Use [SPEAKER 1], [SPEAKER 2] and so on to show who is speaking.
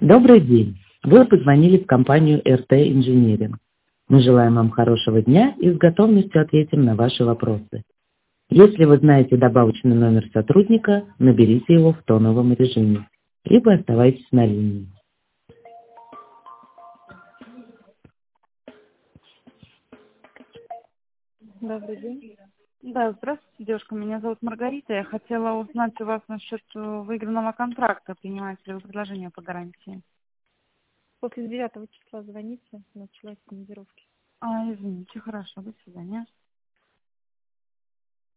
[SPEAKER 1] Добрый день. Вы позвонили в компанию РТ Инжиниринг. Мы желаем вам хорошего дня и с готовностью ответим на ваши вопросы. Если вы знаете добавочный номер сотрудника, наберите его в тоновом режиме, либо оставайтесь на линии.
[SPEAKER 2] Добрый день.
[SPEAKER 3] Да, здравствуйте, девушка. Меня зовут Маргарита. Я хотела узнать у вас насчет выигранного контракта. Принимаете ли вы предложение по гарантии?
[SPEAKER 2] После 9 числа звоните, началась командировки.
[SPEAKER 3] Извините, хорошо, до свидания.